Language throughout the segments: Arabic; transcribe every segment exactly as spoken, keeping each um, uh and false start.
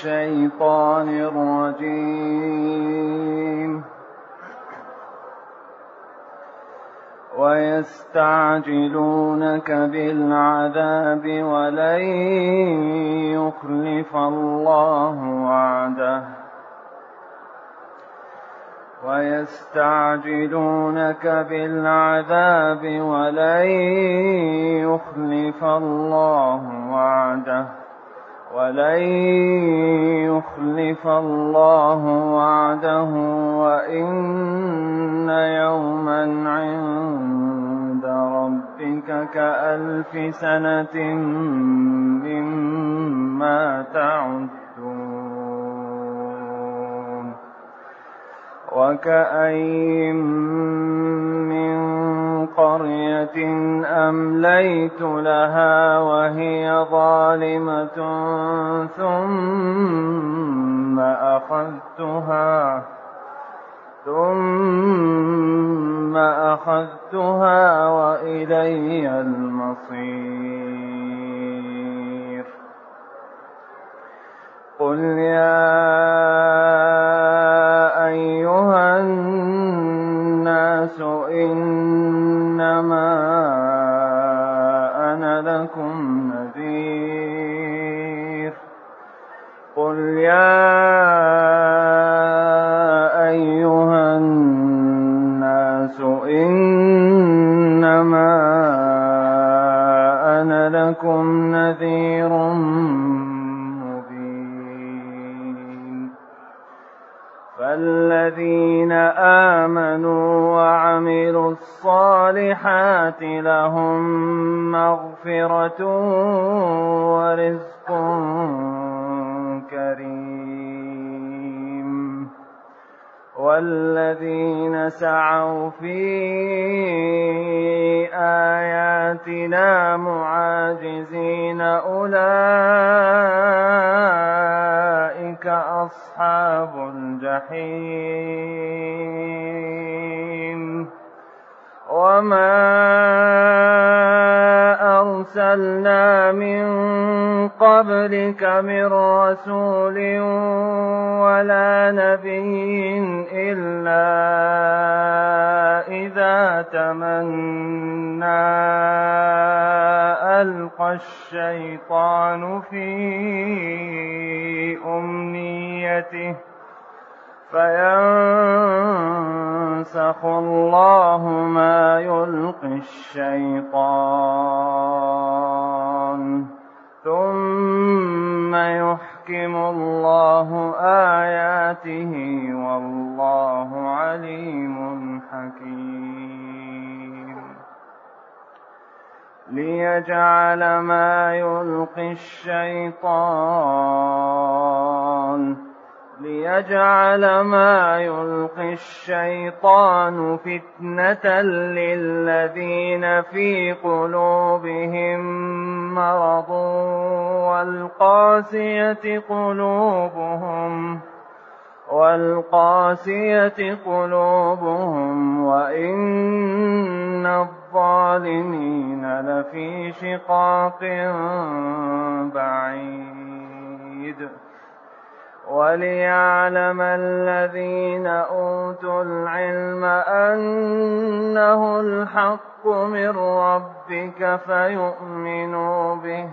الشيطان الرجيم. ويستعجلونك بالعذاب ولن يخلف الله وعده ويستعجلونك بالعذاب ولن يخلف الله وعده ولن يخلف الله وعده وإن يوما عند ربك كألف سنة مما تعدون. وكأين من قرية أمليت لها وهي ظالمة ثم أخذتها ثم أخذتها وإلي المصير. قل يا أيها الناس إنما أنا لكم نذير قل يا أيها الناس إنما أنا لكم نذير فالذين آمنوا وعملوا الصالحات لهم مغفرة ورزق كريم. والذين سعوا في آياتنا معاجزين أولئك أصحاب الجحيم. وما أرسلنا من قبلك من رسول ولا نبي إلا إذا تمنى ألقى الشيطان في أمنيته فينسخ الله ما يلقي الشيطان ثم يحكم الله آياته والله عليم حكيم. ليجعل ما يلقي الشيطان ليجعل ما يلقي الشيطان فتنة للذين في قلوبهم مرض والقاسية قلوبهم والقاسية قلوبهم وإن الظالمين لفي شقاق بعيد. وليعلم الذين أوتوا العلم أنه الحق من ربك فيؤمنوا به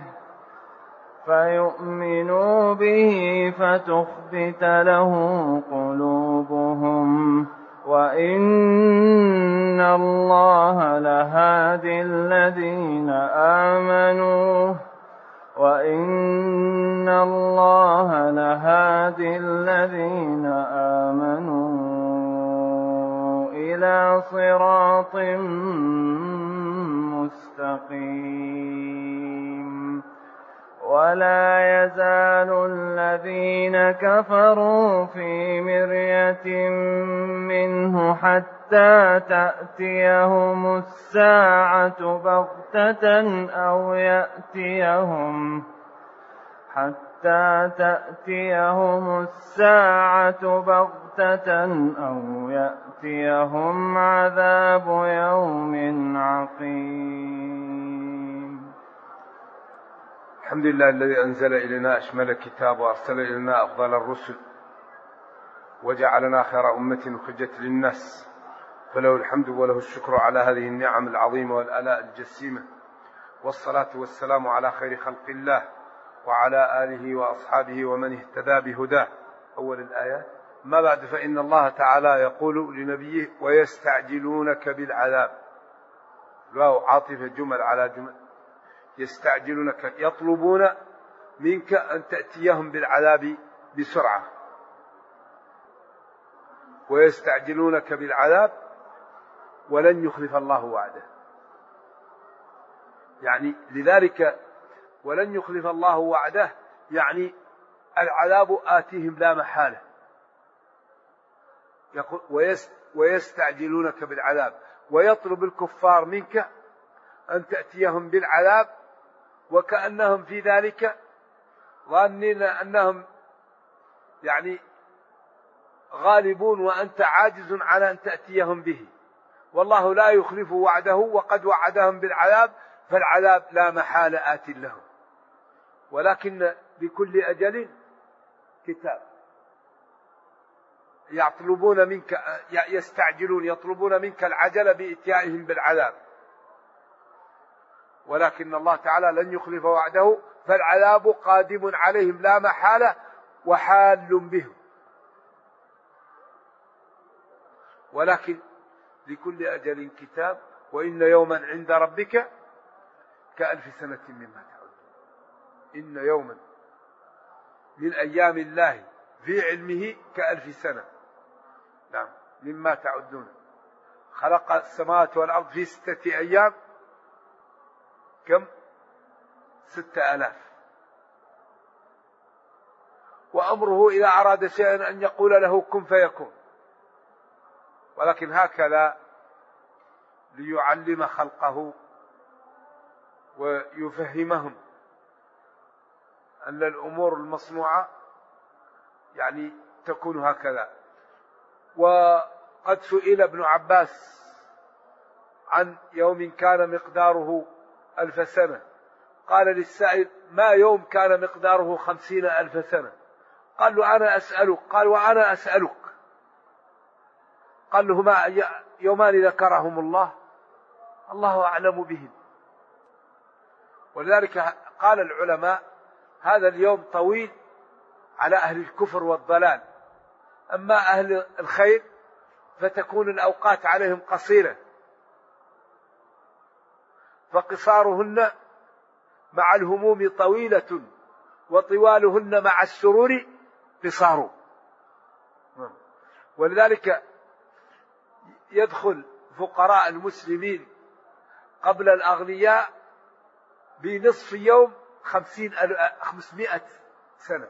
فيؤمنوا به فتخبت له قلوبهم وإن الله لهادي الذين آمنوا وإن الله لهادي الذين آمنوا إلى صراط مستقيم. ولا يزال الذين كفروا في مرية منه حتى تأتيهم الساعة بغتة أو يأتيهم حتى تأتيهم الساعة بغتة أو يأتيهم عذاب يوم عقيم. الحمد لله الذي أنزل إلينا أشمل الكتاب وأرسل إلينا أفضل الرسل وجعلنا خير أمة أخرجت للناس، فله الحمد وله الشكر على هذه النعم العظيمة والآلاء الجسيمة، والصلاة والسلام على خير خلق الله وعلى آله وأصحابه ومن اهتدى بهداه. أول الآيات. ما بعد، فإن الله تعالى يقول لنبيه: ويستعجلونك بالعذاب. واو عاطفة جمل على جمل. يستعجلونك، يطلبون منك أن تأتيهم بالعذاب بسرعة. ويستعجلونك بالعذاب ولن يخلف الله وعده، يعني لذلك ولن يخلف الله وعده، يعني العذاب آتيهم لا محالة. يقول ويستعجلونك بالعذاب، ويطلب الكفار منك أن تأتيهم بالعذاب، وكأنهم في ذلك ظانين أنهم يعني غالبون وأنت عاجز على أن تأتيهم به، والله لا يخلف وعده وقد وعدهم بالعذاب، فالعذاب لا محالة آت لهم، ولكن بكل أجل كتاب. يطلبون منك، يستعجلون، يطلبون منك العجل بإتيائهم بالعذاب، ولكن الله تعالى لن يخلف وعده، فالعذاب قادم عليهم لا محالة وحال بهم، ولكن لكل أجل كتاب، وإن يوما عند ربك كألف سنة مما تعدون. إن يوما من أيام الله في علمه كألف سنة، نعم، مما تعدون. خلق السماوات والأرض في ستة أيام، كم؟ ستة آلاف. وأمره إذا أراد شيئا أن يقول له كن فيكون، ولكن هكذا ليعلم خلقه ويفهمهم أن الأمور المصنوعة يعني تكون هكذا. وقد سئل ابن عباس عن يوم كان مقداره ألف سنة، قال للسائل: ما يوم كان مقداره خمسين ألف سنة؟ قال له: أنا أسألك. قال: وأنا أسألك. قال له: هما يومان ذكرهم الله، الله أعلم بهم. ولذلك قال العلماء: هذا اليوم طويل على أهل الكفر والضلال، أما أهل الخير فتكون الأوقات عليهم قصيرة، فقصارهن مع الهموم طويلة، وطوالهن مع السرور قصار. ولذلك يدخل فقراء المسلمين قبل الأغنياء بنصف يوم خمسين خمسمائة سنة،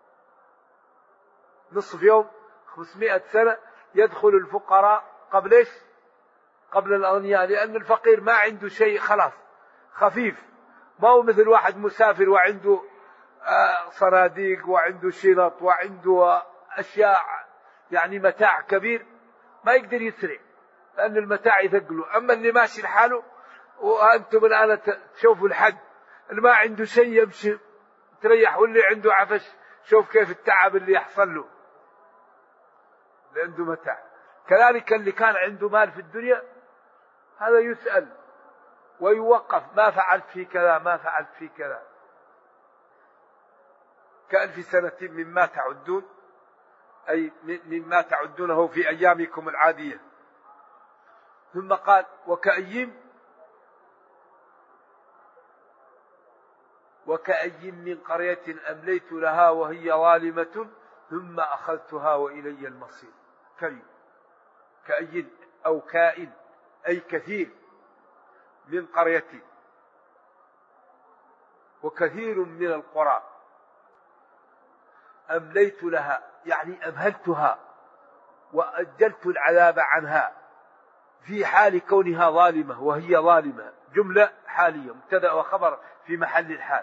نصف يوم خمسمائة سنة يدخل الفقراء قبل إيش؟ قبل الأغنياء، لأن الفقير ما عنده شيء، خلاص خفيف، ما هو مثل واحد مسافر وعنده صناديق وعنده شنط وعنده أشياء يعني متاع كبير، ما يقدر يسرع لأن المتاع يثقله. أما اللي ماشي لحاله، وأنتم الآن تشوفوا الحد اللي ما عنده شيء يمشي تريح، واللي عنده عفش شوف كيف التعب اللي يحصل له اللي عنده متاع. كذلك اللي كان عنده مال في الدنيا هذا يسأل ويوقف: ما فعلت في كذا، ما فعلت في كذا. كألف سنة مما تعدون، أي مما تعدونه في أيامكم العادية. ثم قال: وكأي وكأي من قرية أمليت لها وهي ظالمة ثم أخذتها وإلي المصير. كأي كأي أو كائن، أي كثير من قرية، وكثير من القرى أمليت لها، يعني أمهلتها وأجلت العذاب عنها في حال كونها ظالمة، وهي ظالمة جملة حالية، مبتدأ وخبر في محل الحال.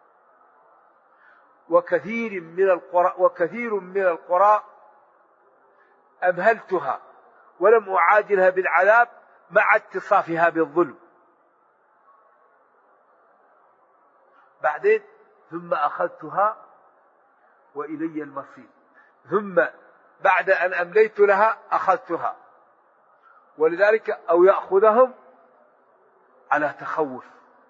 وكثير من القرى وكثير من القرى أمهلتها ولم أعاجلها بالعذاب مع اتصافها بالظلم. بعدين ثم أخذتها وإلي المصير. ثم بعد أن أمليت لها أخذتها. ولذلك أو يأخذهم على تخوف.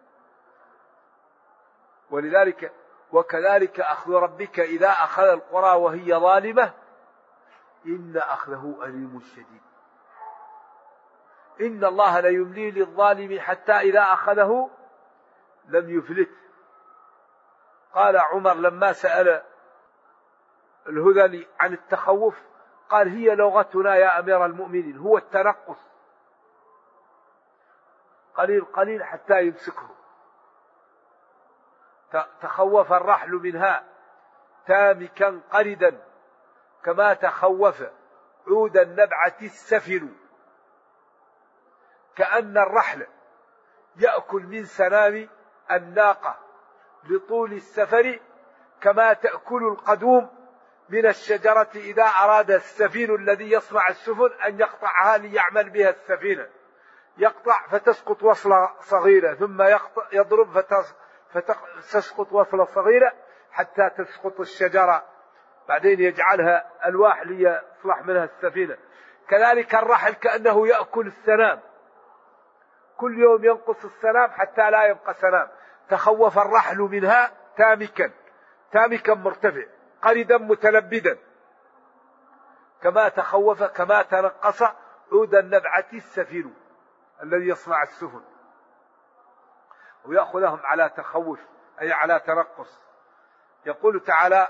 ولذلك وكذلك أخذ ربك إذا أخذ القرى وهي ظالمة إن أخذه أليم شديد. إن الله ليملي للظالم حتى إذا أخذه لم يفلت. قال عمر لما سأل الهذلي عن التخوف قال هي لغتنا يا أمير المؤمنين، هو التنقص قليل قليل حتى يمسكه. تخوف الرحل منها تامكا قردا كما تخوف عود النبعة السفل. كأن الرحل يأكل من سنام الناقة لطول السفر كما تأكل القدوم من الشجرة إذا أراد السفين الذي يصنع السفن أن يقطعها ليعمل بها السفينة. يقطع فتسقط وصلة صغيرة ثم يقطع يضرب فتسقط وصلة صغيرة حتى تسقط الشجرة، بعدين يجعلها ألواح ليصلح منها السفينة. كذلك الرحل كأنه يأكل السنام، كل يوم ينقص السنام حتى لا يبقى سنام. تخوف الرحل منها تامكا تامكا مرتفع قردا متلبدا كما تخوف كما تنقص عود النبعة السفين الذي يصنع السفن. ويأخذهم على تخوف أي على تنقص. يقول تعالى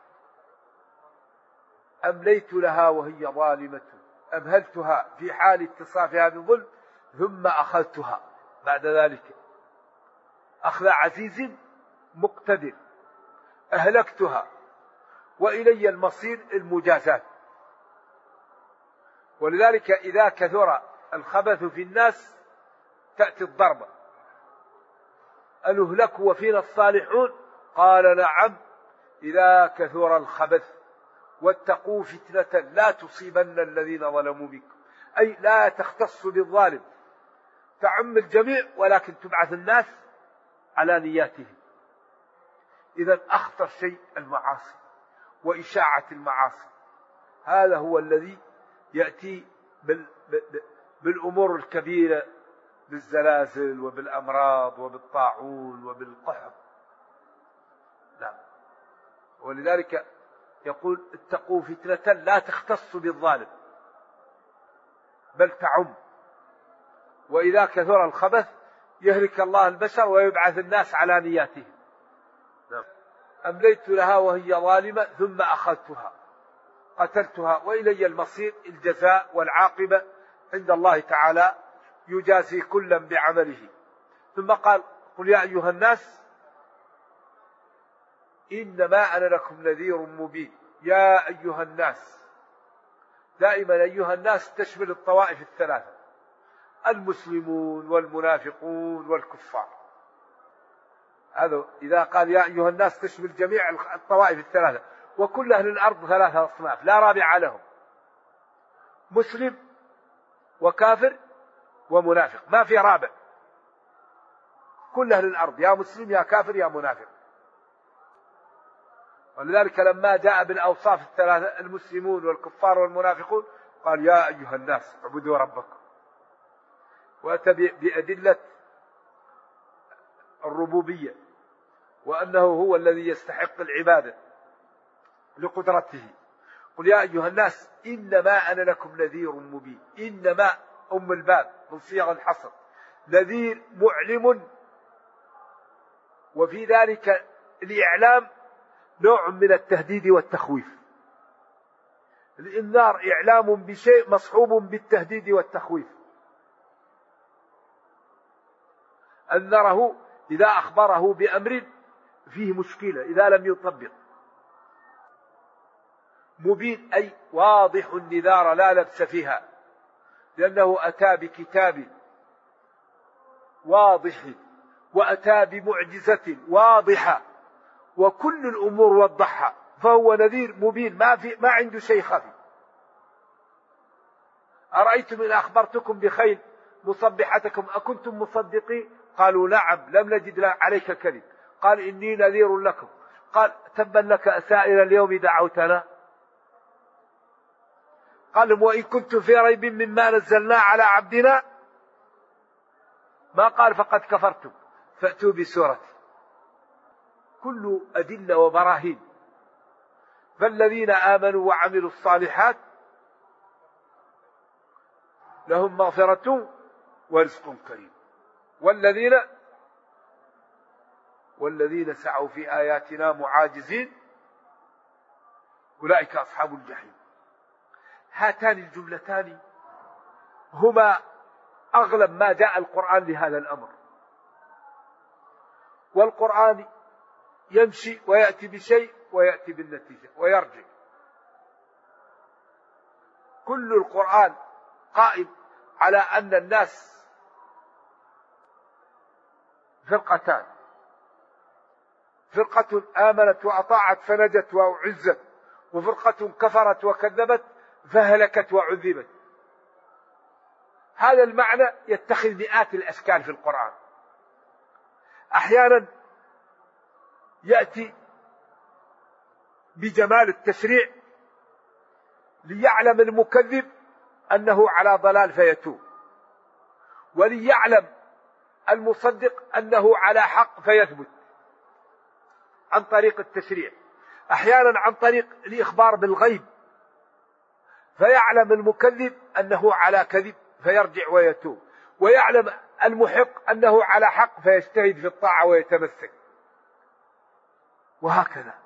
أمليت لها وهي ظالمة، أمهلتها في حال اتصافها بالظلم ثم أخذتها بعد ذلك أخذ عزيز مقتدر. أهلكتها وإلي المصير المجازات. ولذلك إذا كثر الخبث في الناس تأتي الضربة. أنهلك وفينا الصالحون قال نعم إذا كثر الخبث واتقوا فتنة لا تصيبن الذين ظلموا منكم، أي لا تختص بالظالم، تعم الجميع ولكن تبعث الناس على نياتهم. إذا أخطر شيء المعاصي وإشاعة المعاصي، هذا هو الذي يأتي بالأمور الكبيرة، بالزلازل وبالأمراض وبالطاعون وبالقحط. نعم. ولذلك يقول اتقوا فتنة لا تختص بالظالم بل تعم. وإذا كثر الخبث يهلك الله البشر ويبعث الناس على نياتهم. نعم. أمليت لها وهي ظالمة ثم أخذتها قتلتها وإلي المصير. الجزاء والعاقبة عند الله تعالى يجازي كلا بعمله. ثم قال قل يا أيها الناس إنما أنا لكم نذير مبين. يا أيها الناس، دائما أيها الناس تشمل الطوائف الثلاثة، المسلمون والمنافقون والكفار. هذا إذا قال يا أيها الناس تشمل جميع الطوائف الثلاثة. وكل أهل الأرض ثلاثة أصناف لا رابع لهم، مسلم وكافر ومنافق، ما في رابع. كل أهل الأرض يا مسلم يا كافر يا منافق. ولذلك لما جاء بالأوصاف الثلاثة المسلمون والكفار والمنافقون قال يا أيها الناس اعبدوا ربكم، وأتى بأدلة الربوبية وأنه هو الذي يستحق العبادة لقدرته. قل يا أيها الناس إنما أنا لكم نذير مبين. إنما أم الباب من صيغ الحصر، نذير معلم، وفي ذلك الإعلام نوع من التهديد والتخويف. الإنذار إعلام بشيء مصحوب بالتهديد والتخويف. أنذره إذا أخبره بأمر فيه مشكلة إذا لم يطبق. مبين أي واضح النذار لا لبس فيها، لأنه أتى بكتاب واضح وأتى بمعجزة واضحة وكل الأمور وضحها، فهو نذير مبين ما في ما عنده شيء خفي. أرأيتم إن أخبرتكم بخير مصبحتكم أكنتم مصدقين؟ قالوا نعم لم نجد عليك كذب. قال إني نذير لكم، قال تبا لك سائر اليوم دعوتنا، قال وإن كنتم في ريب مما نزلنا على عبدنا، ما قال فقد كفرتم فأتوا بسورة، كل أدلة وبراهين. فالذين آمنوا وعملوا الصالحات لهم مغفرة ورزق كريم، والذين والذين سعوا في آياتنا معاجزين أولئك أصحاب الجحيم. هاتان الجملتان هما أغلب ما جاء القرآن لهذا الأمر، والقرآن يمشي ويأتي بشيء ويأتي بالنتيجة ويرجع. كل القرآن قائم على أن الناس فرقتان، فرقة آمنت وأطاعت فنجت وأعزت، وفرقة كفرت وكذبت فهلكت وعذبت. هذا المعنى يتخذ مئات الأشكال في القرآن. أحيانا يأتي بجمال التشريع ليعلم المكذب أنه على ضلال فيتوب، وليعلم المصدق أنه على حق فيثبت عن طريق التشريع. أحيانا عن طريق الإخبار بالغيب فيعلم المكذب أنه على كذب فيرجع ويتوب، ويعلم المحق أنه على حق فيجتهد في الطاعة ويتمسك، وهكذا.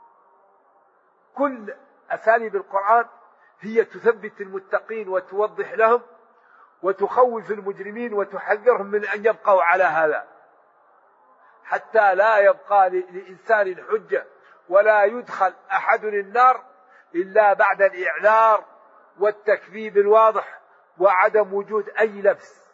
كل أساليب القرآن هي تثبت المتقين وتوضح لهم وتخوف المجرمين وتحذرهم من أن يبقوا على هذا، حتى لا يبقى لإنسان حجة ولا يدخل أحد النار إلا بعد الإعذار والتكذيب الواضح وعدم وجود أي لبس.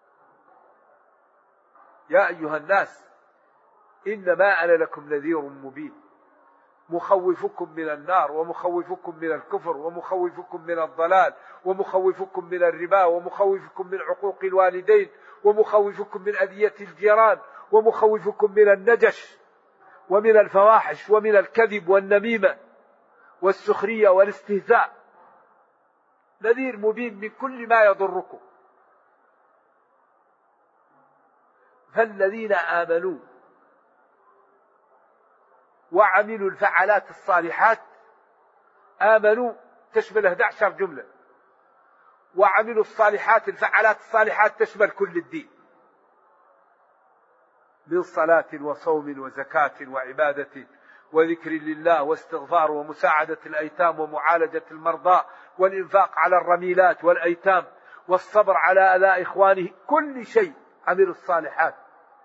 يا أيها الناس إنما أنا لكم نذير مبين، مخوفكم من النار ومخوفكم من الكفر ومخوفكم من الضلال ومخوفكم من الربا ومخوفكم من عقوق الوالدين ومخوفكم من أذية الجيران ومخوفكم من النجش ومن الفواحش ومن الكذب والنميمة والسخرية والاستهزاء. نذير مبين من كل ما يضركم. فالذين آمنوا وعملوا الفعالات الصالحات، آمنوا تشمل أحد عشر جملة، وعملوا الصالحات الفعالات الصالحات تشمل كل الدين، من صلاة وصوم وزكاة وعبادة وذكر لله واستغفار ومساعدة الأيتام ومعالجة المرضى والإنفاق على الرميلات والأيتام والصبر على أذى إخوانه. كل شيء عملوا الصالحات،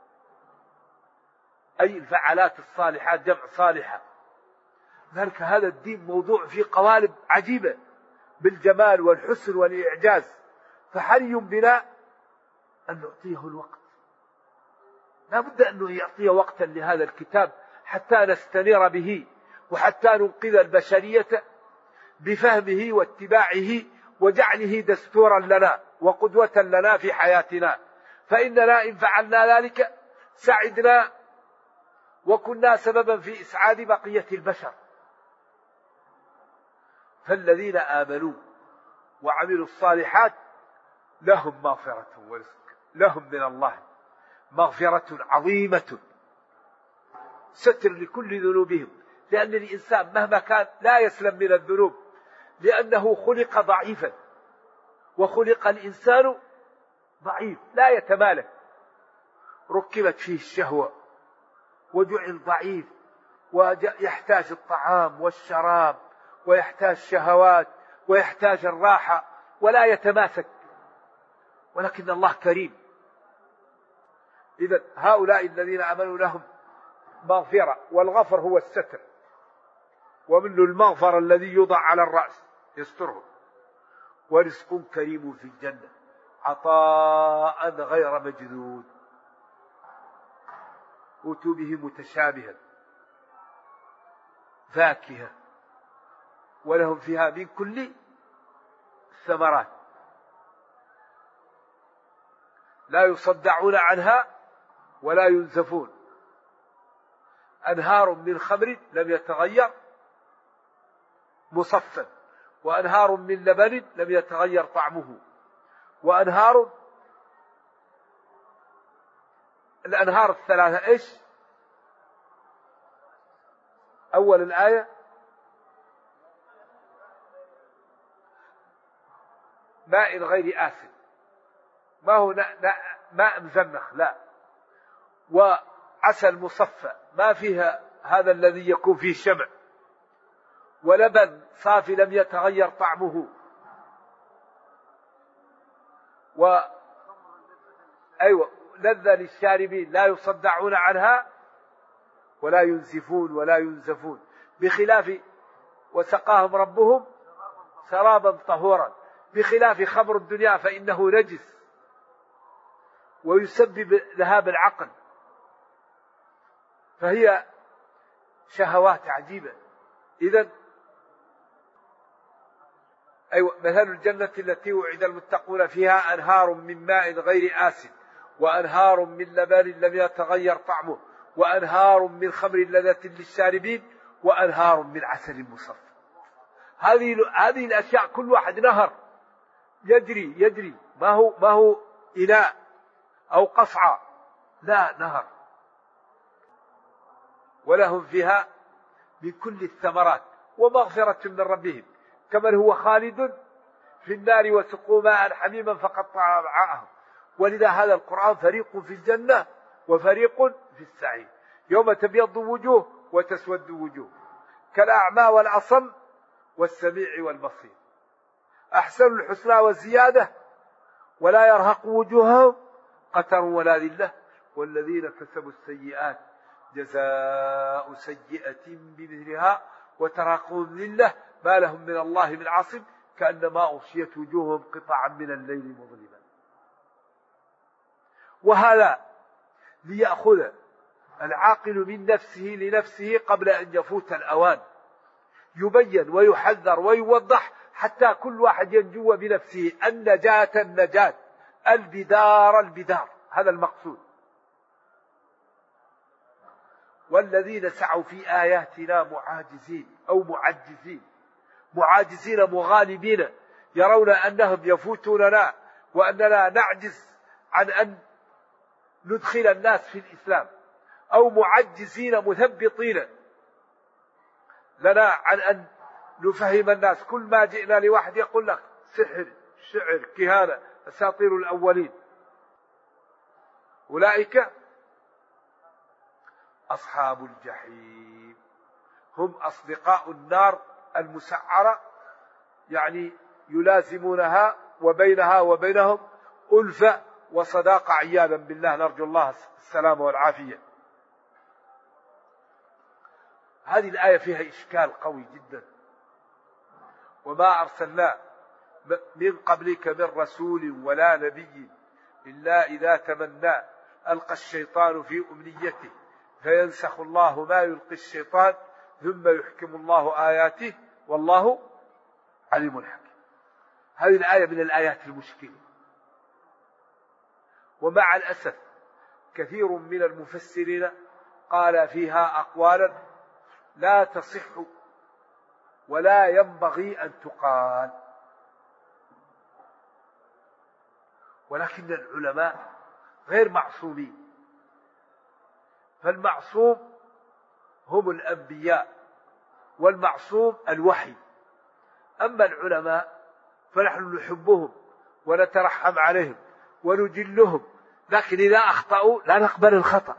أي الفعالات الصالحات جمع صالحة. ذلك هذا الدين موضوع فيه قوالب عجيبة بالجمال والحسن والإعجاز، فحري بنا أن نعطيه الوقت. لا بد أنه يعطيه وقتا لهذا الكتاب حتى نستنير به وحتى ننقذ البشرية بفهمه واتباعه وجعله دستورا لنا وقدوة لنا في حياتنا. فإننا إن فعلنا ذلك سعدنا وكنا سببا في إسعاد بقية البشر. فالذين آمنوا وعملوا الصالحات لهم مغفرة ورزق، لهم من الله مغفرة عظيمة، ستر لكل ذنوبهم، لأن الإنسان مهما كان لا يسلم من الذنوب، لأنه خلق ضعيفا، وخلق الإنسان ضعيف لا يتمالك، ركبت فيه الشهوة وجعل ضعيف ويحتاج الطعام والشراب ويحتاج شهوات ويحتاج الراحة ولا يتماسك، ولكن الله كريم. إذن هؤلاء الذين آمنوا لهم مغفرة، والغفر هو الستر، ومنه المغفر الذي يوضع على الرأس يستره، ورزق كريم في الجنة عطاء غير مجذوذ، أوتوا به متشابها فاكهة ولهم فيها من كل الثمرات لا يصدعون عنها ولا ينزفون أنهار من خمر لم يتغير مصفا، وأنهار من لبن لم يتغير طعمه، وأنهار الأنهار الثلاثة إيش؟ أول الآية ماء غير آسن، ما هو ماء مزنخ، لا، وعسل مصفى ما فيها هذا الذي يكون فيه شمع، ولبن صافي لم يتغير طعمه، و أيوة لذة للشاربين لا يصدعون عنها ولا ينزفون ولا ينزفون، بخلاف وسقاهم ربهم شرابا طهورا، بخلاف خمر الدنيا فإنه نجس ويسبب ذهاب العقل، فهي شهوات عجيبة. إذن أيوة مثل الجنة التي وعد المتقون فيها أنهار من ماء غير آسن، وأنهار من لبن لم يتغير طعمه، وأنهار من خمر لذة للشاربين، وأنهار من عسل مصفى. هذه هذه الأشياء كل واحد نهر يجري يجري، ما هو ما هو إناء أو قصعة، لا، نهر. ولهم فيها من كل الثمرات ومغفرة من ربهم كمن هو خالد في النار وسقوا ماء حميما فقطع أمعاءهم. ولذا هذا القرآن فريق في الجنة وفريق في السعير، يوم تبيض وجوه وتسود وجوه، كالأعمى والأصم والسميع والبصير، أحسن الحسنى والزيادة، ولا يرهق وجوههم قتر ولا ذلة، والذين كسبوا السيئات جزاء سيئة بمثلها وترهقهم ذلة ما لهم من الله من عاصم كأنما أغشيت وجوههم قطعا من الليل مظلما. وهذا ليأخذ العاقل من نفسه لنفسه قبل أن يفوت الأوان، يبين ويحذر ويوضح حتى كل واحد ينجو بنفسه، النجاة النجاة، البدار البدار، هذا المقصود. والذين سعوا في آياتنا معاجزين أو معجزين، معاجزين مغالبين، يرون أنهم يفوتوننا وأننا نعجز عن أن ندخل الناس في الإسلام، أو معجزين مثبطين لنا عن أن نفهم الناس. كل ما جئنا لواحد يقول لك سحر، شعر، كهانة، أساطير الأولين. أولئك أصحاب الجحيم، هم أصدقاء النار المسعرة، يعني يلازمونها وبينها وبينهم ألفة وصداقة عياذا بالله، نرجو الله السلامة والعافية. هذه الآية فيها إشكال قوي جدا. وما أرسلنا من قبلك من رسول ولا نبي إلا إذا تمنى ألقى الشيطان في أمنيته فينسخ الله ما يلقي الشيطان ثم يحكم الله آياته والله عليم حكيم. هذه الآية من الآيات المشكلة، ومع الأسف كثير من المفسرين قال فيها أقوالا لا تصح ولا ينبغي أن تقال، ولكن العلماء غير معصومين، فالمعصوم هم الأنبياء والمعصوم الوحي. أما العلماء فنحن نحبهم ونترحم عليهم ونجلهم، لكن إذا أخطأوا لا نقبل الخطأ.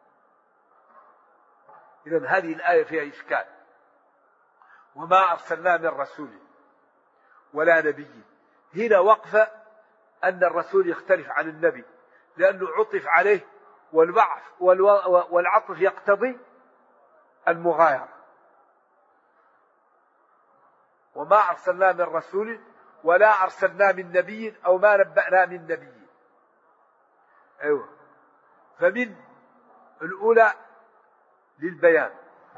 إذن هذه الآية فيها إشكال. وما أرسلنا من رسول ولا نبي، هنا وقفة أن الرسول يختلف عن النبي لأنه عطف عليه، والبعث والعطف يقتضي المغايرة. وما أرسلنا من رسول ولا أرسلنا من نبي أو ما نبأنا من نبي. أيوة، فمن الأولى للبيان،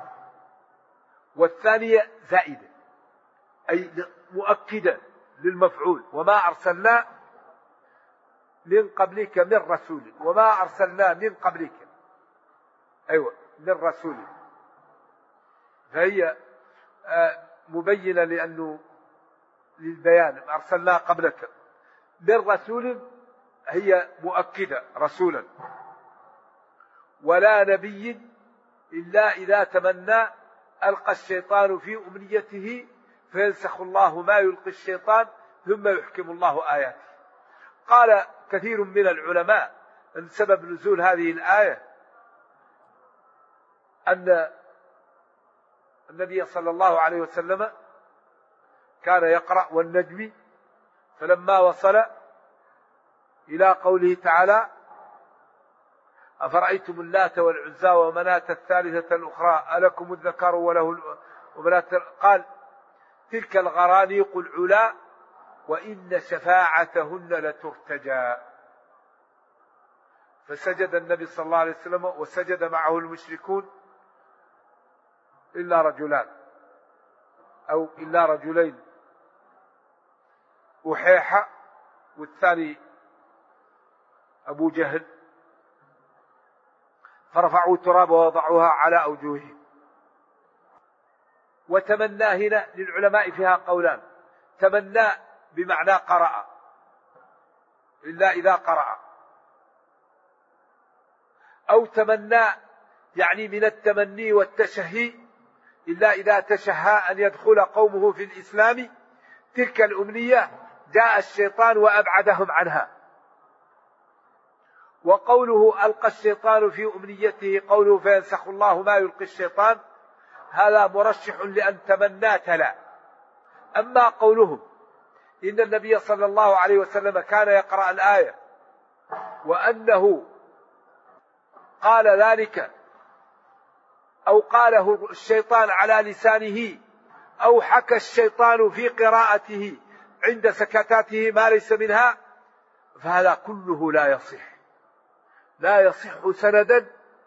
والثانية زائدة أي مؤكدة للمفعول. وما أرسلنا من قبلك من رسول، وما أرسلنا من قبلك أيوة من رسول فهي مبينة لأنه للبيان أرسلناه قبلك من رسول، هي مؤكدة رسولا. ولا نبي إلا إذا تمنى ألقى الشيطان في أمنيته فينسخ الله ما يلقي الشيطان ثم يحكم الله آياته. قال كثير من العلماء أن سبب نزول هذه الآية أن النبي صلى الله عليه وسلم كان يقرأ والنجم، فلما وصل إلى قوله تعالى أفرأيتم اللات والعزى ومناة الثالثة الأخرى ألكم الذكر وله ومناة، قال تلك الغرانيق العلا وإن شفاعتهن لترتجى. فسجد النبي صلى الله عليه وسلم وسجد معه المشركون إلا رجلان أو إلا رجلين، وحيحة والثاني أبو جهل، فرفعوا تراب ووضعوها على أوجههم. وتمنى هنا للعلماء فيها قولان: تمنى بمعنى قرأ إلا إذا قرأ، أو تمنى يعني من التمني والتشهي إلا إذا تشهى أن يدخل قومه في الإسلام. تلك الأمنية جاء الشيطان وأبعدهم عنها. وقوله ألقى الشيطان في أمنيته قوله فينسخ الله ما يلقي الشيطان، هذا مرشح لأن تمنى تلا. أما قولهم إن النبي صلى الله عليه وسلم كان يقرأ الآية وأنه قال ذلك أو قاله الشيطان على لسانه أو حكى الشيطان في قراءته عند سكتاته ما ليس منها، فهذا كله لا يصح، لا يصح سندا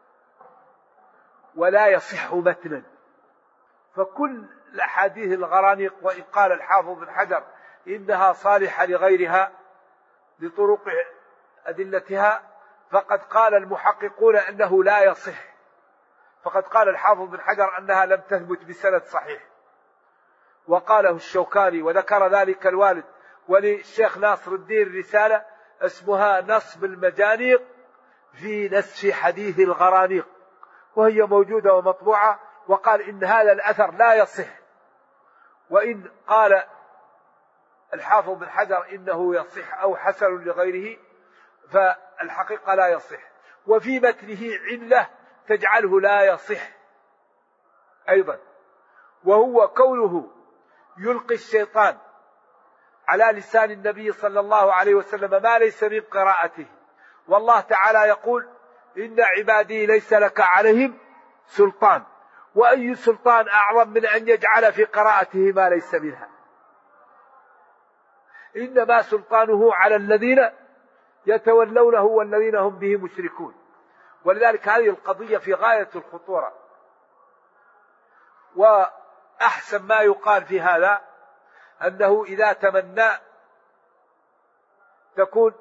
ولا يصح متنا. فكل الأحاديث الغرانيق، وإن قال الحافظ بن حجر إنها صالحة لغيرها لطرق أدلتها، فقد قال المحققون أنه لا يصح. فقد قال الحافظ بن حجر أنها لم تثبت بسند صحيح، وقاله الشوكاني وذكر ذلك الوالد. وللشيخ ناصر الدين رسالة اسمها نصب المجانيق في نسف حديث الغرانيق، وهي موجودة ومطبوعة، وقال إن هذا الأثر لا يصح. وإن قال الحافظ بن حجر إنه يصح أو حسن لغيره، فالحقيقة لا يصح. وفي متنه علة تجعله لا يصح أيضا، وهو كونه يلقي الشيطان على لسان النبي صلى الله عليه وسلم ما ليس من قراءته. والله تعالى يقول إن عبادي ليس لك عليهم سلطان، وأي سلطان أعظم من أن يجعل في قراءته ما ليس منها. إنما سلطانه على الذين يتولونه والذين هم به مشركون. ولذلك هذه القضية في غاية الخطورة. وأحسن ما يقال في هذا أنه إذا تمنى تكون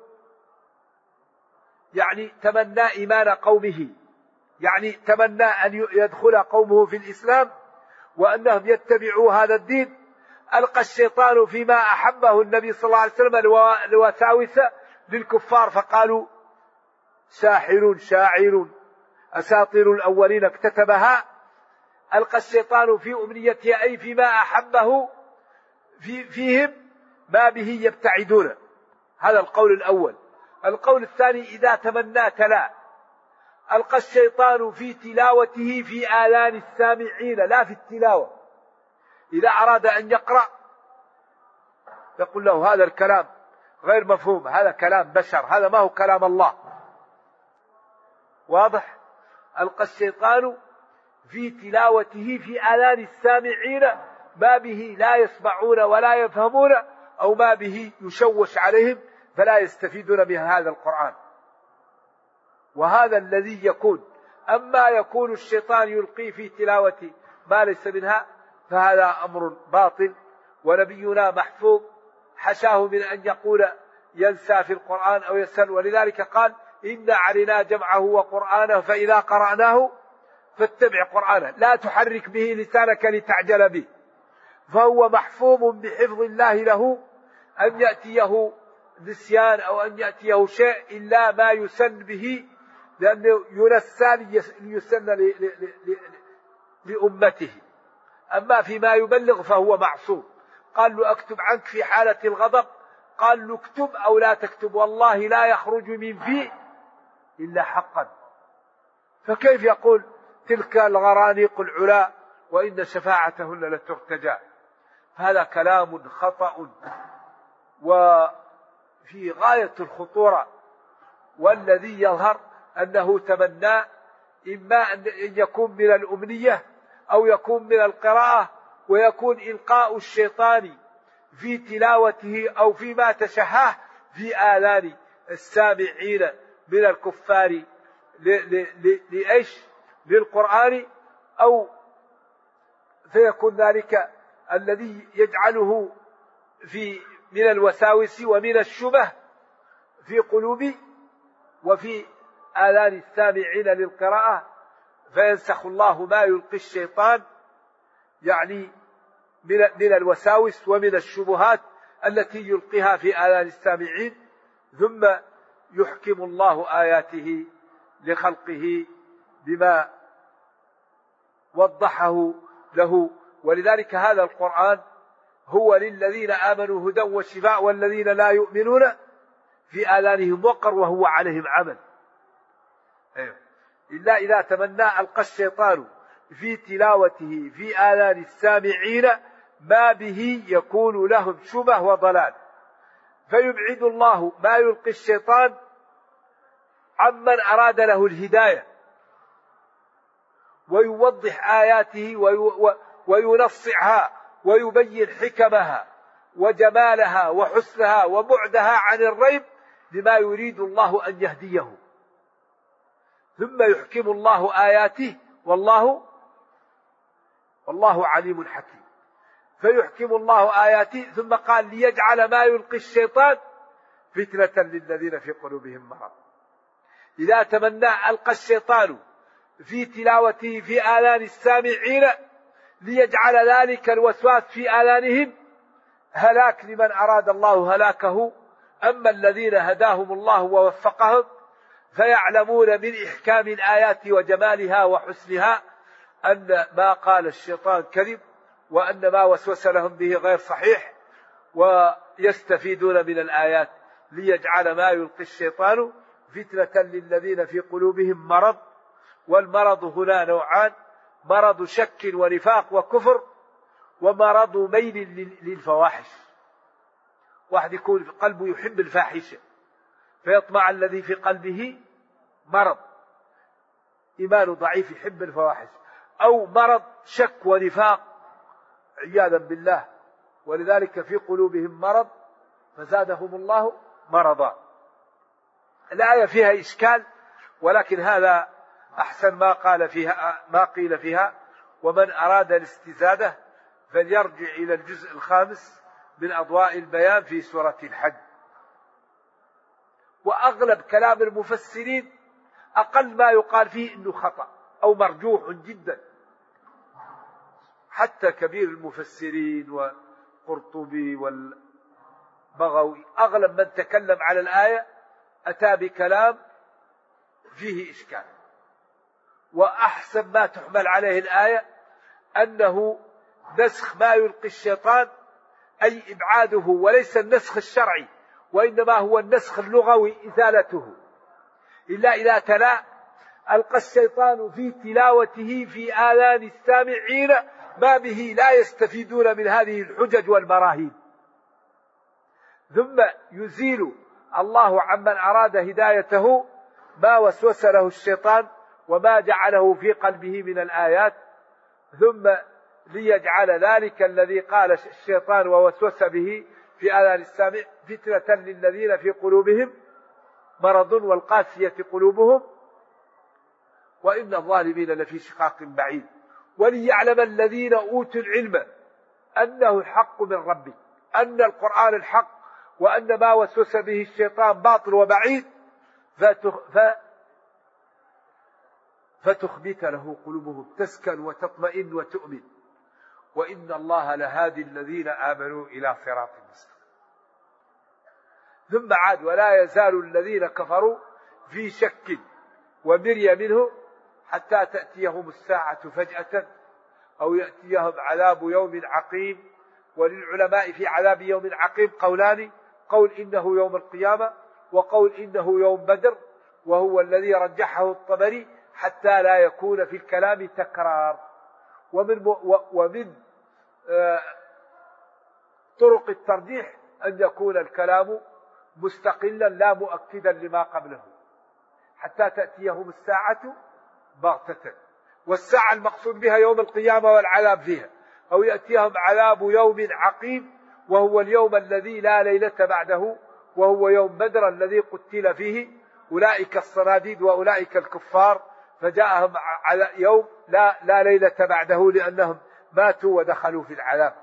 يعني تمنى إيمان قومه، يعني تمنى أن يدخل قومه في الإسلام وأنهم يتبعوا هذا الدين. ألقى الشيطان فيما أحبه النبي صلى الله عليه وسلم الوساوس للكفار، فقالوا ساحر شاعر أساطير الأولين اكتتبها. ألقى الشيطان في أمنيته أي فيما أحبه في فيهم ما به يبتعدون. هذا القول الأول. القول الثاني إذا تمنى تلا، ألقى الشيطان في تلاوته في آذان السامعين، لا في التلاوة. إذا أراد أن يقرأ يقول له هذا الكلام غير مفهوم، هذا كلام بشر، هذا ما هو كلام الله. واضح؟ ألقى الشيطان في تلاوته في آذان السامعين ما به لا يسمعون ولا يفهمون، أو ما به يشوش عليهم فلا يستفيدون من هذا القرآن. وهذا الذي يكون. أما يكون الشيطان يلقي في تلاوة ما ليس منها فهذا أمر باطل، ونبينا محفوظ حشاه من أن يقول ينسى في القرآن أو يسأل. ولذلك قال إن علينا جمعه وقرآنه فإذا قرأناه فاتبع قرآنه لا تحرك به لسانك لتعجل به، فهو محفوظ بحفظ الله له أن يأتيه نسيان أو أن يأتيه شيء إلا ما يسن به، لأنه ينسى ليسن لأمته. أما فيما يبلغ فهو معصوم. قال له أكتب عنك في حالة الغضب، قال له اكتب أو لا تكتب والله لا يخرج من فيه إلا حقا. فكيف يقول تلك الغرانيق العلا وإن شفاعتهن لترتجى؟ هذا كلام خطأ وفي غاية الخطورة. والذي يظهر أنه تمنى إما أن يكون من الأمنية أو يكون من القراءة، ويكون إلقاء الشيطان في تلاوته أو فيما تشهاه في آذان السامعين من الكفار لإيش؟ للقرآن، أو فيكون ذلك الذي يجعله في من الوساوس ومن الشبه في قلوب وفي آذان السامعين للقراءة، فينسخ الله ما يلقي الشيطان يعني من الوساوس ومن الشبهات التي يلقيها في آذان السامعين، ثم يحكم الله آياته لخلقه بما وضحه له. ولذلك هذا القرآن هو للذين آمنوا هدى وشفاء، والذين لا يؤمنون في آذانهم وقر وهو عليهم عمل. أيوه. إلا إذا تمنى ألقى الشيطان في تلاوته في آذان السامعين ما به يكون لهم شبه وضلال، فيبعد الله ما يلقي الشيطان عمن أراد له الهداية، ويوضح آياته وينصعها ويبين حكمها وجمالها وحسنها وبعدها عن الريب لما يريد الله أن يهديه. ثم يحكم الله آياته والله والله عليم حكيم. فيحكم الله آياته ثم قال ليجعل ما يلقي الشيطان فتنة للذين في قلوبهم مرض. إذا تمنى ألقى الشيطان في تلاوته في آذان السامعين ليجعل ذلك الوسواس في آذانهم هلاك لمن أراد الله هلاكه. أما الذين هداهم الله ووفقهم فيعلمون من إحكام الآيات وجمالها وحسنها أن ما قال الشيطان كذب، وأن ما وسوس لهم به غير صحيح، ويستفيدون من الآيات. ليجعل ما يلقي الشيطان فتنة للذين في قلوبهم مرض. والمرض هنا نوعان: مرض شك ونفاق وكفر، ومرض ميل للفواحش. واحد يكون في قلبه يحب الفاحشة فيطمع الذي في قلبه مرض إيمان ضعيف يحب الفواحش، أو مرض شك ونفاق عياذا بالله، ولذلك في قلوبهم مرض فزادهم الله مرضا. الآية فيها إشكال، ولكن هذا أحسن ما قال فيها ما قيل فيها. ومن أراد الاستزادة فليرجع إلى الجزء الخامس من أضواء البيان في سورة الحج. وأغلب كلام المفسرين أقل ما يقال فيه إنه خطأ أو مرجوح جدا. حتى كبير المفسرين والقرطبي والبغوي أغلب من تكلم على الآية أتى بكلام فيه إشكال. وأحسن ما تحمل عليه الآية أنه نسخ ما يلقي الشيطان، أي إبعاده، وليس النسخ الشرعي، وإنما هو النسخ اللغوي إزالته. إلا إذا تلا ألقى الشيطان في تلاوته في آذان السامعين ما به لا يستفيدون من هذه الحجج والبراهين. ثم يزيل الله عمن أراد هدايته ما وسوس له الشيطان وما جعله في قلبه من الآيات، ثم ليجعل ذلك الذي قال الشيطان ووسوس به في آذان السامع فتنة للذين في قلوبهم مرض والقاسية قلوبهم وإن الظالمين لفي شقاق بعيد. وليعلم الذين أوتوا العلم أنه الحق من ربك، أن القرآن الحق، وأن ما وسوس به الشيطان باطل وبعيد. فتخبت له قلوبهم، تسكن وتطمئن وتؤمن. وإن الله لهادي الذين آمنوا إلى صراط مستقيم. ثم عاد ولا يزال الذين كفروا في شك ومرية منه حتى تأتيهم الساعة فجأة أو يأتيهم عذاب يوم عقيم. وللعلماء في عذاب يوم عقيم قولان: قول إنه يوم القيامة، وقول إنه يوم بدر، وهو الذي رجحه الطبري حتى لا يكون في الكلام تكرار. ومن ومن طرق الترجيح أن يكون الكلام مستقلا لا مؤكدا لما قبله، حتى تأتيهم الساعة بغتة. والساعة المقصود بها يوم القيامة والعذاب فيها، أو يأتيهم عذاب يوم عقيم وهو اليوم الذي لا ليلة بعده، وهو يوم بدر الذي قتل فيه أولئك الصناديد وأولئك الكفار، فجاءهم يوم لا, لا ليلة بعده لأنهم ماتوا ودخلوا في العذاب.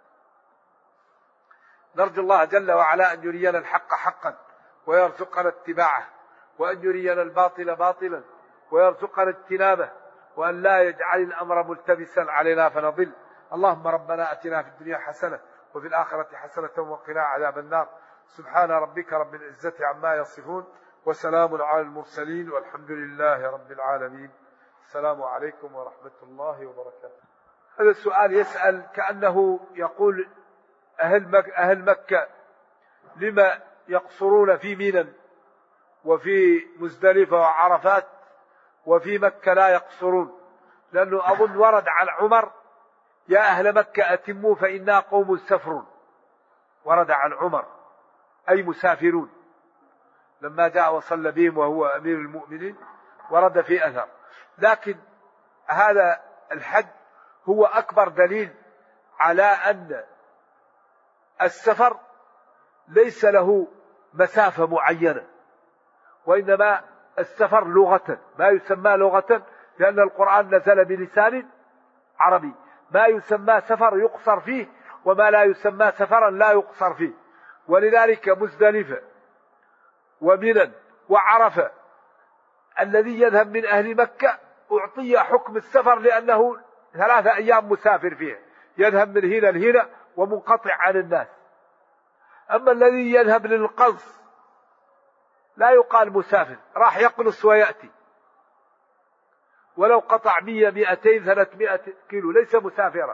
نرجو الله جل وعلا أن يرينا الحق حقا ويرزقنا اتباعه، وأن يرينا الباطل باطلا ويرزقنا اجتنابه، وأن لا يجعل الأمر ملتبسا علينا فنضل. اللهم ربنا أتنا في الدنيا حسنة وفي الآخرة حسنة وقنا عذاب النار. سبحان ربك رب العزة عما يصفون، وسلام على المرسلين، والحمد لله رب العالمين. السلام عليكم ورحمة الله وبركاته. هذا السؤال يسأل كأنه يقول: أهل مكة, أهل مكة لما يقصرون في منى وفي مزدلفة وعرفات وفي مكة لا يقصرون؟ لأنه أظن ورد على عمر: يا أهل مكة أتموا فإنا قوم سفر. ورد عن عمر أي مسافرون، لما جاء وصلى بهم وهو أمير المؤمنين ورد في أثر. لكن هذا الحد هو أكبر دليل على أن السفر ليس له مسافة معينة، وإنما السفر لغة ما يسمى لغة، لأن القرآن نزل بلسان عربي. ما يسمى سفر يقصر فيه، وما لا يسمى سفرا لا يقصر فيه. ولذلك مزدلفة ومنى وعرفة الذي يذهب من أهل مكة أعطي حكم السفر، لأنه ثلاثة أيام مسافر فيها، يذهب من هنا لهنا ومنقطع عن الناس. أما الذي يذهب للقصر لا يقال مسافر، راح يقلص ويأتي، ولو قطع مية مئتين ثلاثمائة كيلو ليس مسافرا.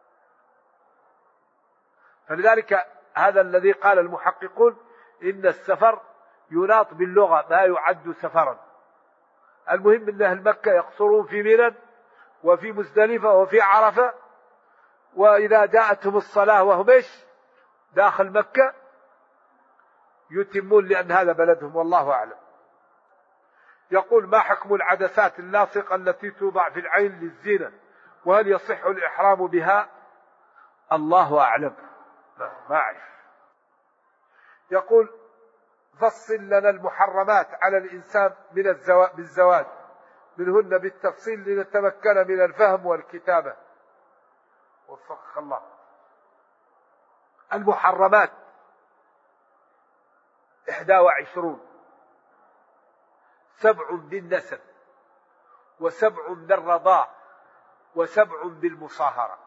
فلذلك هذا الذي قال المحققون إن السفر يناط باللغة ما يعد سفرا. المهم أن أهل مكة يقصرون في منى وفي مزدلفة وفي عرفة، وإذا جاءتهم الصلاة وهم إيش داخل مكة يتمون، لأن هذا بلدهم، والله أعلم. يقول: ما حكم العدسات اللاصقة التي توضع في العين للزينة، وهل يصح الإحرام بها؟ الله أعلم، ما أعرف. يقول: فصل لنا المحرمات على الإنسان من الزواج بالزواج منهن بالتفصيل لنتمكن من الفهم والكتابة. وفقك الله. المحرمات إحدى وعشرون: سبع بالنسب، وسبع بالرضاع، وسبع بالمصاهرة.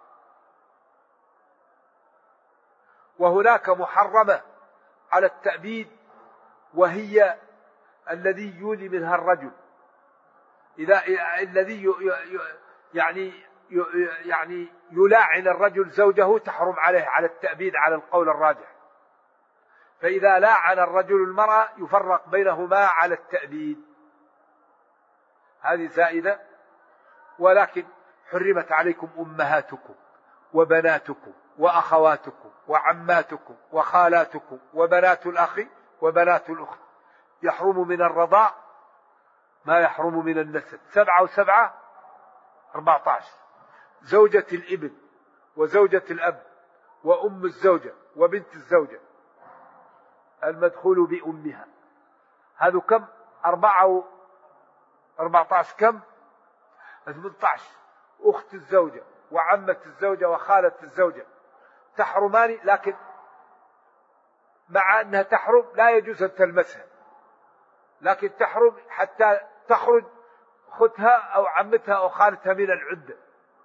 وهناك محرمة على التأبيد، وهي الذي يولي منها الرجل، إذا الذي يعني يعني يلاعن الرجل زوجه تحرم عليه على التأبيد على القول الراجح. فإذا لاعن الرجل المرأة يفرق بينهما على التأبيد، هذه زائدة. ولكن حرمت عليكم أمهاتكم وبناتكم وأخواتكم وعماتكم وخالاتكم وبنات الأخ وبنات الأخت. يحرم من الرضاع ما يحرم من النسب. سبعة وسبعة أربعة عشر. زوجة الابن وزوجة الأب وأم الزوجة وبنت الزوجة المدخول بأمها، هذا كم؟ أربعة أربعة عشر. كم؟ ثمانية عشر. أخت الزوجة وعمة الزوجة وخالة الزوجة تحرمان، لكن مع أنها تحرم لا يجوز أن تلمسها، لكن تحرم حتى تخرج أختها أو عمتها أو خالتها من العدة،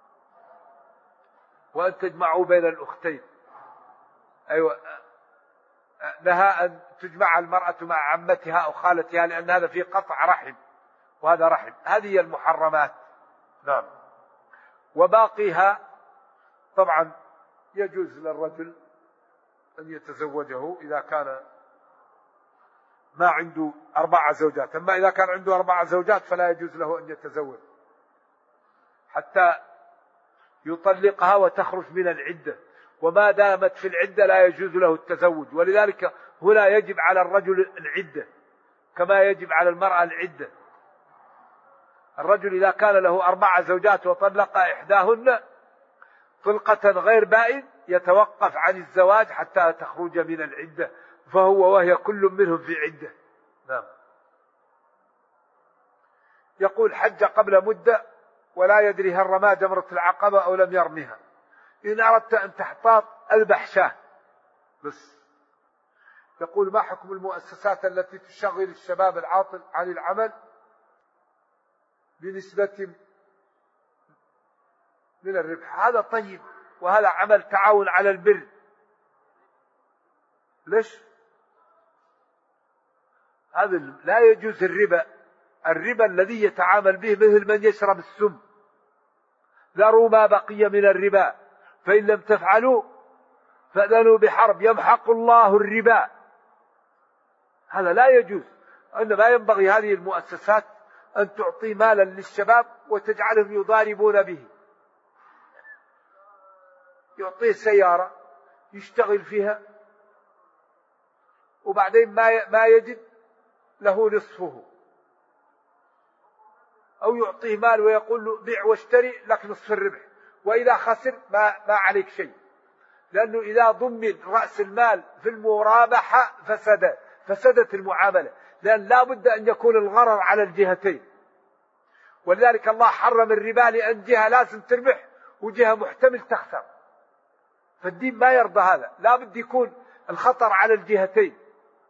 وأن تجمعوا بين الأختين. أيوة، نهى أن تجمع المرأة مع عمتها أو خالتها، لأن هذا فيه قطع رحم، وهذا رحم. هذه هي المحرمات. نعم. وباقيها طبعا يجوز للرجل أن يتزوجه إذا كان ما عنده أربع زوجات. أما إذا كان عنده أربع زوجات فلا يجوز له أن يتزوج حتى يطلقها وتخرج من العدة، وما دامت في العدة لا يجوز له التزوج. ولذلك هنا يجب على الرجل العدة كما يجب على المرأة العدة. الرجل إذا كان له أربع زوجات وطلق إحداهن طلقة غير بائن يتوقف عن الزواج حتى تخرج من العدة، فهو وهي كل منهم في عدة. نعم. يقول حج قبل مدة ولا يدري هل رمى جمرة العقبة أو لم يرميها. إن أردت أن تحتاط أذبح شاه بس. يقول ما حكم المؤسسات التي تشغل الشباب العاطل عن العمل بنسبة من الربح؟ هذا طيب، وهذا عمل تعاون على البر. ليش؟ هذا لا يجوز الربا. الربا الذي يتعامل به مثل من يشرب السم. ذروا ما بقي من الربا فإن لم تفعلوا فأذنوا بحرب يمحق الله الربا. هذا لا يجوز. إنما ينبغي هذه المؤسسات أن تعطي مالا للشباب وتجعلهم يضاربون به. يعطيه سيارة يشتغل فيها وبعدين ما ما يجد له نصفه، أو يعطيه مال ويقول له بيع واشتري لك نصف الربح، وإذا خسر ما ما عليك شيء، لأنه إذا ضمن رأس المال في المرابحة فسد فسدت المعاملة، لأن لا بد أن يكون الغرر على الجهتين. ولذلك الله حرم الربا، لأن جهة لازم تربح وجهة محتمل تخسر، فالدين ما يرضى هذا، لا بد يكون الخطر على الجهتين.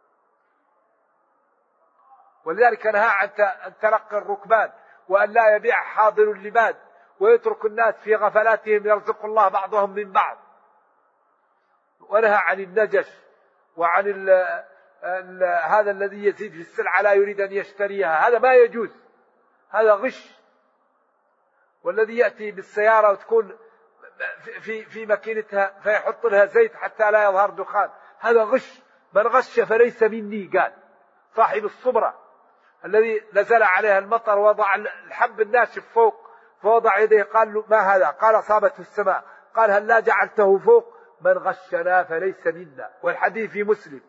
ولذلك نهى عن تلقي الركبان، وأن لا يبيع حاضر لباد، ويترك الناس في غفلاتهم يرزق الله بعضهم من بعض. ونهى عن النجش وعن ال ال هذا الذي يزيد في السلعة لا يريد أن يشتريها، هذا ما يجوز، هذا غش. والذي يأتي بالسيارة وتكون في في ماكينتها فيحط لها زيت حتى لا يظهر دخان، هذا غش. من غش فليس مني، قال صاحب الصبرة الذي نزل عليها المطر ووضع الحب الناشف فوق فوضع يديه، قال له ما هذا؟ قال أصابته السماء. قال هل لا جعلته فوق؟ من غشنا فليس منا، والحديث في مسلم.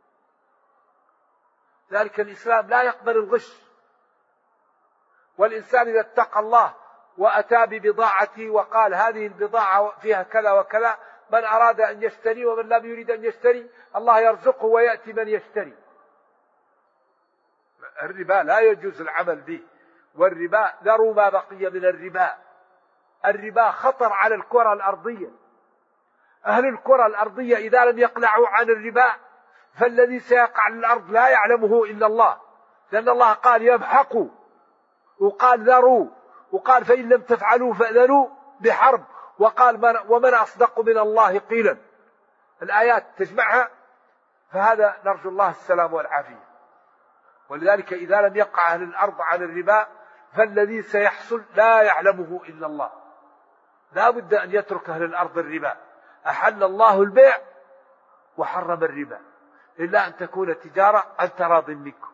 ذلك الإسلام لا يقبل الغش. والإنسان إذا اتقى الله وأتى ببضاعته وقال هذه البضاعة فيها كذا وكذا، من أراد أن يشتري ومن لم يريد أن يشتري الله يرزقه ويأتي من يشتري. الربا لا يجوز العمل به، والربا ذروا ما بقي من الربا. الربا خطر على الكرة الأرضية. أهل الكرة الأرضية إذا لم يقلعوا عن الربا فالذي سيقع على الأرض لا يعلمه إلا الله، لأن الله قال يمحقوا، وقال ذروا، وقال فإن لم تفعلوا فأذنوا بحرب، وقال من ومن أصدق من الله قيلا. الآيات تجمعها، فهذا نرجو الله السلام والعافية. ولذلك إذا لم يقع أهل الأرض عن الربا فالذي سيحصل لا يعلمه إلا الله. لا بد أن يترك أهل الأرض الربا. أحل الله البيع وحرم الربا إلا أن تكون تجارة عن تراض منكم.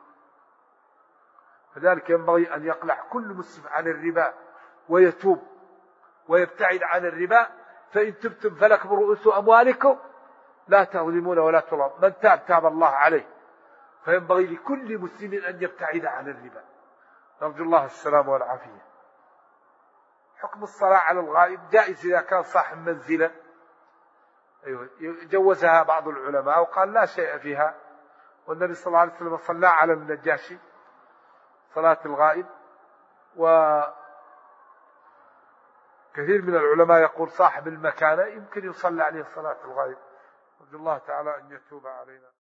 فذلك ينبغي أن يقلع كل مسلم عن الربا ويتوب ويبتعد عن الربا. فإن تبتم فلكم رؤوس أموالكم لا تظلمون ولا تظلمون. من تاب تاب الله عليه. فينبغي لكل مسلم أن يبتعد عن الربا. نرجو الله السلام والعافية. حكم الصلاة على الغائب جائز إذا كان صاحب منزلة. أيوة. جوزها بعض العلماء وقال لا شيء فيها، والنبي صلى الله عليه وسلم صلى على النجاشي صلاة الغائب. وكثير من العلماء يقول صاحب المكانة يمكن يصلى عليه صلاة الغائب. نرجو الله تعالى أن يتوب علينا.